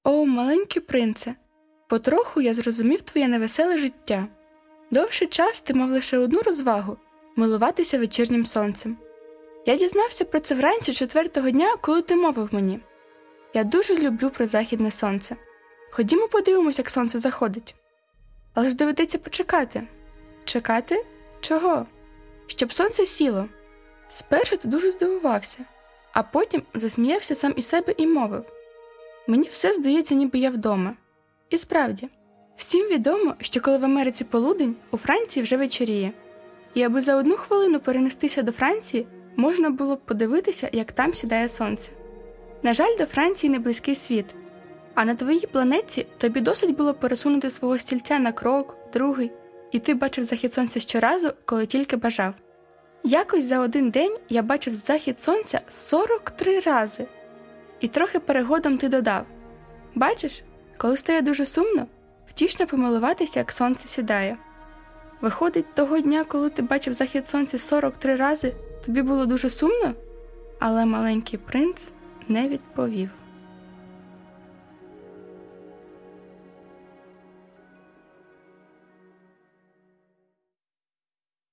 О, маленький принце, потроху я зрозумів твоє невеселе життя. Довший час ти мав лише одну розвагу – милуватися вечірнім сонцем. Я дізнався про це вранці 4-го дня, коли ти мовив мені. Я дуже люблю призахідне сонце. Ходімо подивимось, як сонце заходить. Але ж доведеться почекати. Чекати? Чого? Щоб сонце сіло. Спершу ти дуже здивувався, а потім засміявся сам із себе і мовив. Мені все здається, ніби я вдома. І справді, всім відомо, що коли в Америці полудень, у Франції вже вечоріє. І аби за 1 хвилину перенестися до Франції, можна було б подивитися, як там сідає сонце. На жаль, до Франції не близький світ. А на твоїй планеті тобі досить було пересунути свого стільця на крок, другий, і ти бачив захід сонця щоразу, коли тільки бажав. Якось за один день я бачив захід сонця 43 рази. І трохи перегодом ти додав. Бачиш, коли стає дуже сумно, втішно помилуватися, як сонце сідає. Виходить, того дня, коли ти бачив захід сонця 43 рази, тобі було дуже сумно? Але маленький принц не відповів.